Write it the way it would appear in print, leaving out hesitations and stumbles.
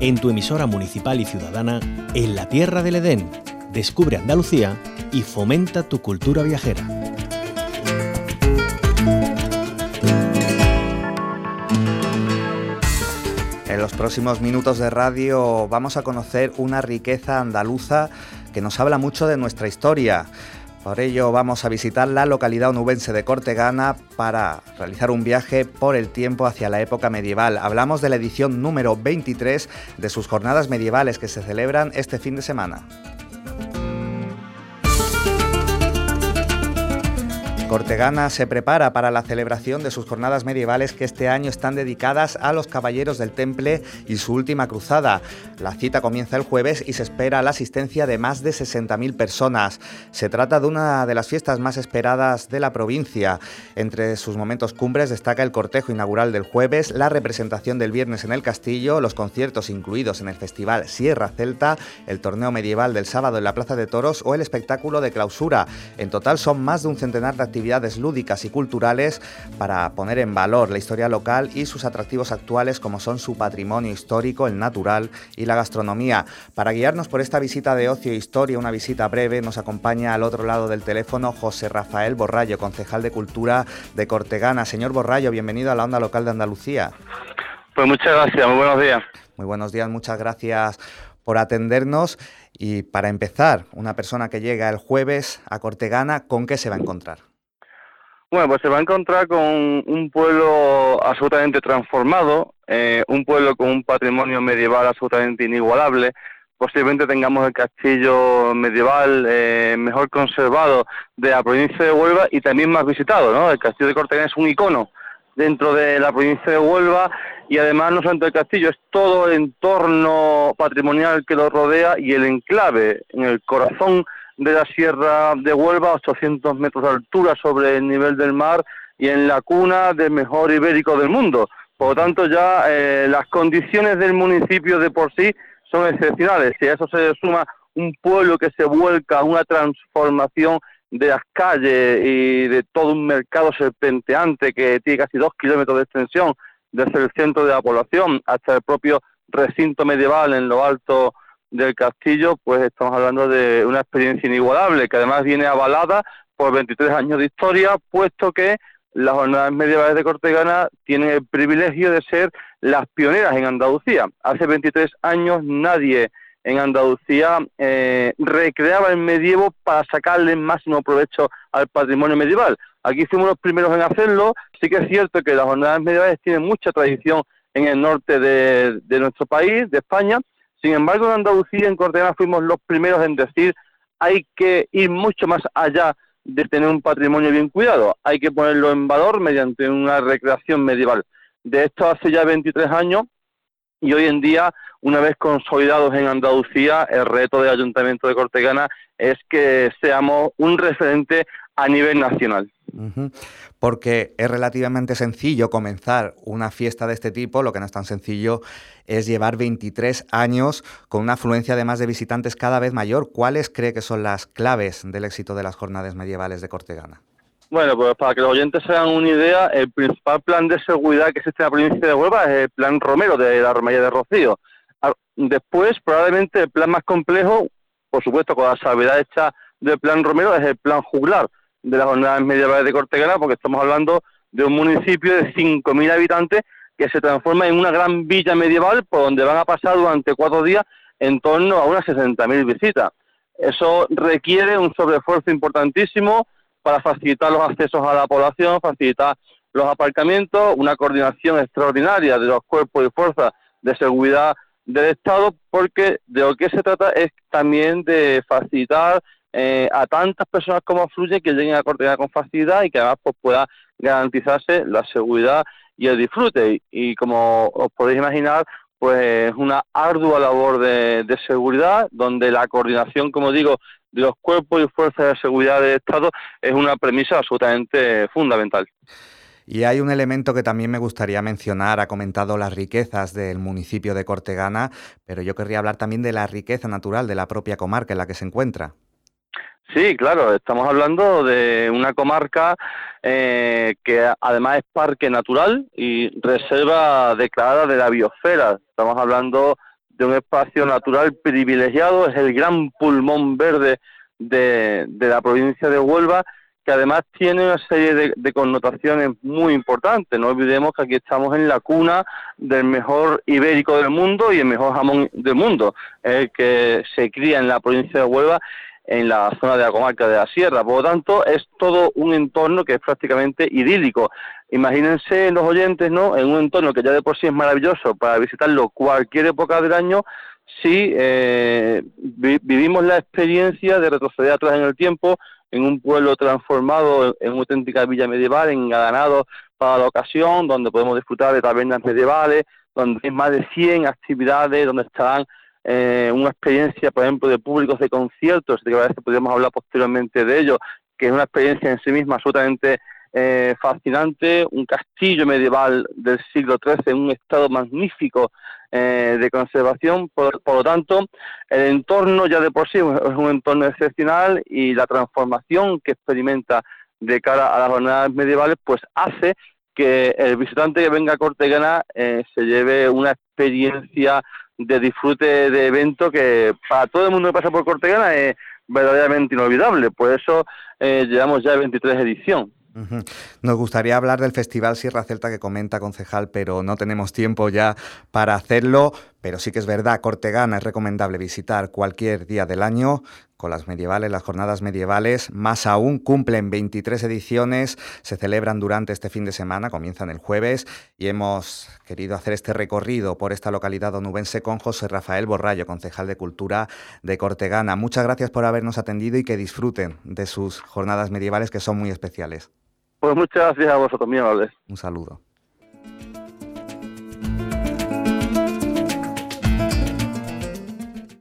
en tu emisora municipal y ciudadana en la tierra del Edén. Descubre Andalucía y fomenta tu cultura viajera. En los próximos minutos de radio vamos a conocer una riqueza andaluza que nos habla mucho de nuestra historia. Por ello vamos a visitar la localidad onubense de Cortegana para realizar un viaje por el tiempo hacia la época medieval. Hablamos de la edición número 23 de sus jornadas medievales que se celebran este fin de semana. Cortegana se prepara para la celebración de sus jornadas medievales que este año están dedicadas a los caballeros del Temple y su última cruzada. La cita comienza el jueves y se espera la asistencia de más de 60.000 personas. Se trata de una de las fiestas más esperadas de la provincia. Entre sus momentos cumbres destaca el cortejo inaugural del jueves, la representación del viernes en el castillo, los conciertos incluidos en el festival Sierra Celta, el torneo medieval del sábado en la Plaza de Toros o el espectáculo de clausura. En total son más de un centenar de actividades lúdicas y culturales para poner en valor la historia local y sus atractivos actuales como son su patrimonio histórico, el natural y la gastronomía. Para guiarnos por esta visita de ocio e historia, una visita breve, nos acompaña al otro lado del teléfono José Rafael Borrallo, concejal de Cultura de Cortegana. Señor Borrallo, bienvenido a la Onda Local de Andalucía. Pues muchas gracias, muy buenos días. Muy buenos días, muchas gracias por atendernos. Y para empezar, una persona que llega el jueves a Cortegana, ¿con qué se va a encontrar? Bueno, pues se va a encontrar con un pueblo absolutamente transformado, un pueblo con un patrimonio medieval absolutamente inigualable. Posiblemente tengamos el castillo medieval mejor conservado de la provincia de Huelva y también más visitado, ¿no? El castillo de Cortegana es un icono dentro de la provincia de Huelva y además no solamente el castillo, es todo el entorno patrimonial que lo rodea y el enclave en el corazón de la Sierra de Huelva, 800 metros de altura sobre el nivel del mar y en la cuna del mejor ibérico del mundo. Por lo tanto, ya las condiciones del municipio de por sí son excepcionales. Si a eso se le suma un pueblo que se vuelca a una transformación de las calles y de todo un mercado serpenteante que tiene casi 2 kilómetros de extensión, desde el centro de la población hasta el propio recinto medieval en lo alto del castillo, pues estamos hablando de una experiencia inigualable, que además viene avalada por 23 años de historia, puesto que las jornadas medievales de Cortegana tienen el privilegio de ser las pioneras en Andalucía. Hace 23 años nadie en Andalucía recreaba el medievo para sacarle el máximo provecho al patrimonio medieval. Aquí fuimos los primeros en hacerlo. Sí que es cierto que las jornadas medievales tienen mucha tradición en el norte de nuestro país, de España. Sin embargo, en Andalucía, en Cortegana, fuimos los primeros en decir hay que ir mucho más allá de tener un patrimonio bien cuidado. Hay que ponerlo en valor mediante una recreación medieval. De esto hace ya 23 años y hoy en día, una vez consolidados en Andalucía, el reto del Ayuntamiento de Cortegana es que seamos un referente a nivel nacional. Porque es relativamente sencillo comenzar una fiesta de este tipo, lo que no es tan sencillo es llevar 23 años con una afluencia además de visitantes cada vez mayor. ¿Cuáles cree que son las claves del éxito de las jornadas medievales de Cortegana? Bueno, pues para que los oyentes se hagan una idea, el principal plan de seguridad que existe en la provincia de Huelva es el plan Romero de la Romería de Rocío. Después, probablemente el plan más complejo, por supuesto con la salvedad hecha del plan Romero, es el plan juglar de las jornadas medievales de Cortegana, porque estamos hablando de un municipio de 5.000 habitantes que se transforma en una gran villa medieval por donde van a pasar durante 4 días en torno a unas 60.000 visitas. Eso requiere un sobreesfuerzo importantísimo para facilitar los accesos a la población, facilitar los aparcamientos, una coordinación extraordinaria de los cuerpos y fuerzas de seguridad del Estado, porque de lo que se trata es también de facilitar a tantas personas como fluye que lleguen a Cortegana con facilidad y que además pues, pueda garantizarse la seguridad y el disfrute. Y como os podéis imaginar, pues es una ardua labor de seguridad, donde la coordinación, como digo, de los cuerpos y fuerzas de seguridad del Estado es una premisa absolutamente fundamental. Y hay un elemento que también me gustaría mencionar, ha comentado las riquezas del municipio de Cortegana, pero yo querría hablar también de la riqueza natural de la propia comarca en la que se encuentra. Sí, claro, estamos hablando de una comarca que además es parque natural y reserva declarada de la biosfera. Estamos hablando de un espacio natural privilegiado, es el gran pulmón verde de la provincia de Huelva, que además tiene una serie de connotaciones muy importantes. No olvidemos que aquí estamos en la cuna del mejor ibérico del mundo y el mejor jamón del mundo, que se cría en la provincia de Huelva, en la zona de la comarca de la Sierra. Por lo tanto, es todo un entorno que es prácticamente idílico. Imagínense los oyentes, ¿no?, en un entorno que ya de por sí es maravilloso para visitarlo cualquier época del año, si vivimos la experiencia de retroceder atrás en el tiempo, en un pueblo transformado en una auténtica villa medieval, engalanado para la ocasión, donde podemos disfrutar de tabernas medievales, donde hay más de 100 actividades, donde estarán una experiencia, por ejemplo, de públicos de conciertos, de que a veces podríamos hablar posteriormente de ello, que es una experiencia en sí misma absolutamente fascinante, un castillo medieval del siglo XIII en un estado magnífico de conservación. Por lo tanto, el entorno ya de por sí es un entorno excepcional, y la transformación que experimenta de cara a las jornadas medievales pues hace que el visitante que venga a Cortegana se lleve una experiencia de disfrute de evento que para todo el mundo que pasa por Cortegana es verdaderamente inolvidable. Por eso llevamos ya 23 edición. Nos gustaría hablar del Festival Sierra Celta que comenta, concejal, pero no tenemos tiempo ya para hacerlo. Pero sí que es verdad, Cortegana es recomendable visitar cualquier día del año, con las medievales, las jornadas medievales. Más aún, cumplen 23 ediciones, se celebran durante este fin de semana, comienzan el jueves, y hemos querido hacer este recorrido por esta localidad onubense con José Rafael Borrallo, concejal de Cultura de Cortegana. Muchas gracias por habernos atendido y que disfruten de sus jornadas medievales, que son muy especiales. Pues muchas gracias a vosotros, muy amables. Un saludo.